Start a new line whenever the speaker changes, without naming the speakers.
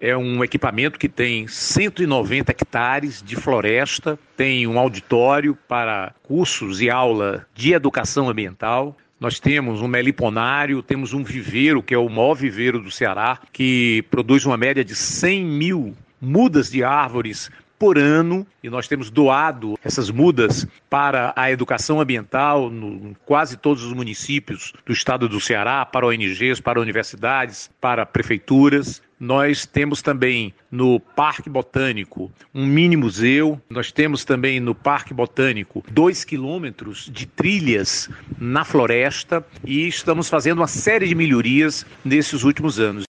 É um equipamento que tem 190 hectares de floresta, tem um auditório para cursos e aula de educação ambiental. Nós temos um meliponário, temos um viveiro, que é o maior viveiro do Ceará, que produz uma média de 100 mil mudas de árvores por ano, e nós temos doado essas mudas para a educação ambiental em quase todos os municípios do estado do Ceará, para ONGs, para universidades, para prefeituras. Nós temos também no Parque Botânico um mini museu. Nós temos também no Parque Botânico 2 quilômetros de trilhas na floresta e estamos fazendo uma série de melhorias nesses últimos anos.